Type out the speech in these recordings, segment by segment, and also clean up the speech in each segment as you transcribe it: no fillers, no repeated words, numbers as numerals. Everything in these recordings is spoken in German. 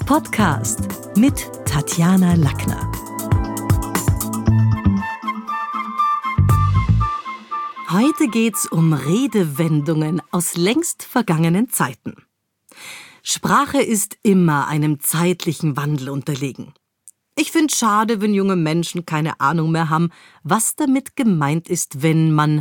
Podcast mit Tatjana Lackner. Heute geht's um Redewendungen aus längst vergangenen Zeiten. Sprache ist immer einem zeitlichen Wandel unterlegen. Ich finde es schade, wenn junge Menschen keine Ahnung mehr haben, was damit gemeint ist, wenn man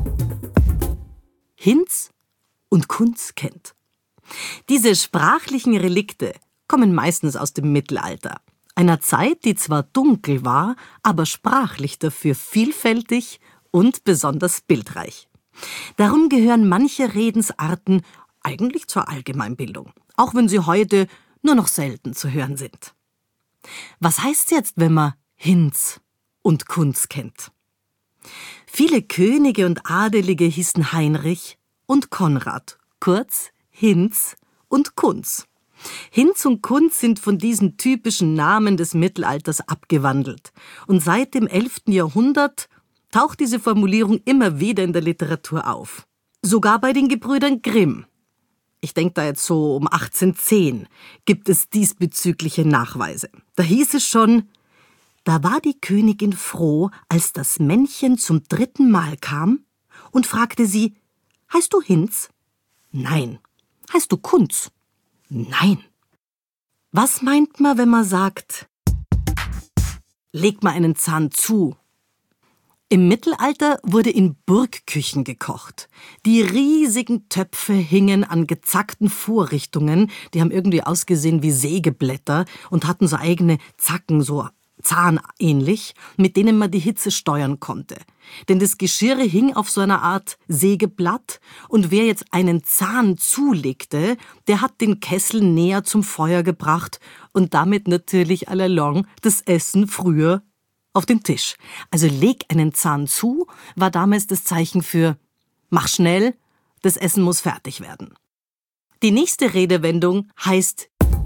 Hinz und Kunz kennt. Diese sprachlichen Relikte kommen meistens aus dem Mittelalter, einer Zeit, die zwar dunkel war, aber sprachlich dafür vielfältig und besonders bildreich. Darum gehören manche Redensarten eigentlich zur Allgemeinbildung, auch wenn sie heute nur noch selten zu hören sind. Was heißt jetzt, wenn man Hinz und Kunz kennt? Viele Könige und Adelige hießen Heinrich und Konrad, kurz Hinz und Kunz. Hinz und Kunz sind von diesen typischen Namen des Mittelalters abgewandelt. Und seit dem 11. Jahrhundert taucht diese Formulierung immer wieder in der Literatur auf. Sogar bei den Gebrüdern Grimm. Ich denke da jetzt so um 1810 gibt es diesbezügliche Nachweise. Da hieß es schon: Da war die Königin froh, als das Männchen zum 3. Mal kam und fragte sie: Heißt du Hinz? Nein. Heißt du Kunz? Nein. Was meint man, wenn man sagt, leg mal einen Zahn zu? Im Mittelalter wurde in Burgküchen gekocht. Die riesigen Töpfe hingen an gezackten Vorrichtungen, die haben irgendwie ausgesehen wie Sägeblätter und hatten so eigene Zacken, so zahnähnlich, mit denen man die Hitze steuern konnte. Denn das Geschirr hing auf so einer Art Sägeblatt und wer jetzt einen Zahn zulegte, der hat den Kessel näher zum Feuer gebracht und damit natürlich à la longue das Essen früher auf den Tisch. Also leg einen Zahn zu, war damals das Zeichen für mach schnell, das Essen muss fertig werden. Die nächste Redewendung heißt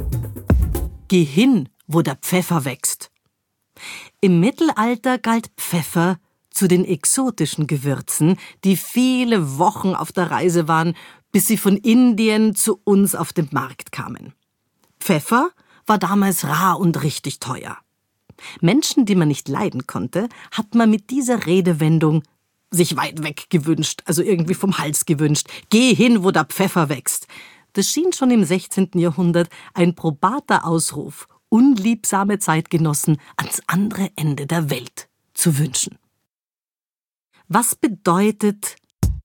geh hin, wo der Pfeffer wächst. Im Mittelalter galt Pfeffer zu den exotischen Gewürzen, die viele Wochen auf der Reise waren, bis sie von Indien zu uns auf den Markt kamen. Pfeffer war damals rar und richtig teuer. Menschen, die man nicht leiden konnte, hat man mit dieser Redewendung sich weit weg gewünscht, also irgendwie vom Hals gewünscht. Geh hin, wo der Pfeffer wächst. Das schien schon im 16. Jahrhundert ein probater Ausruf, unliebsame Zeitgenossen ans andere Ende der Welt zu wünschen. Was bedeutet,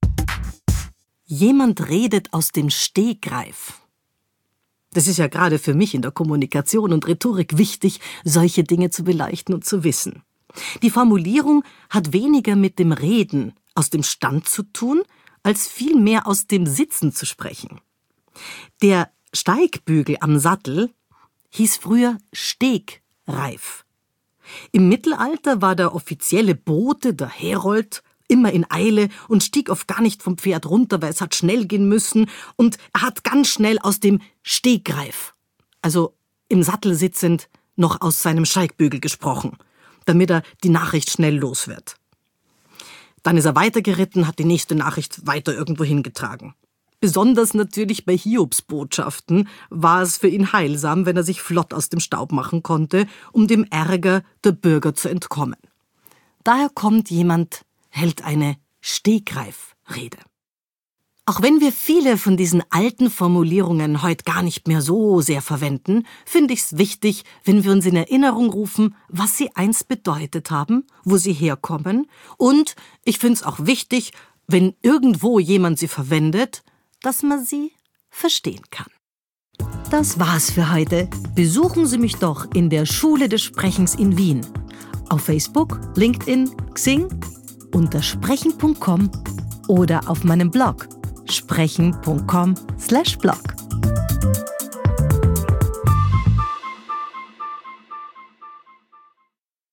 jemand redet aus dem Stegreif? Das ist ja gerade für mich in der Kommunikation und Rhetorik wichtig, solche Dinge zu beleuchten und zu wissen. Die Formulierung hat weniger mit dem Reden aus dem Stand zu tun, als vielmehr aus dem Sitzen zu sprechen. Der Steigbügel am Sattel hieß früher Stegreif. Im Mittelalter war der offizielle Bote, der Herold, immer in Eile und stieg oft gar nicht vom Pferd runter, weil es hat schnell gehen müssen und er hat ganz schnell aus dem Stegreif, also im Sattel sitzend, noch aus seinem Steigbügel gesprochen, damit er die Nachricht schnell los wird. Dann ist er weitergeritten, hat die nächste Nachricht weiter irgendwo hingetragen. Besonders natürlich bei Hiobsbotschaften war es für ihn heilsam, wenn er sich flott aus dem Staub machen konnte, um dem Ärger der Bürger zu entkommen. Daher kommt jemand, hält eine Stegreifrede. Auch wenn wir viele von diesen alten Formulierungen heute gar nicht mehr so sehr verwenden, finde ich es wichtig, wenn wir uns in Erinnerung rufen, was sie einst bedeutet haben, wo sie herkommen. Und ich finde es auch wichtig, wenn irgendwo jemand sie verwendet, dass man sie verstehen kann. Das war's für heute. Besuchen Sie mich doch in der Schule des Sprechens in Wien. Auf Facebook, LinkedIn, Xing, unter sprechen.com oder auf meinem Blog sprechen.com/blog.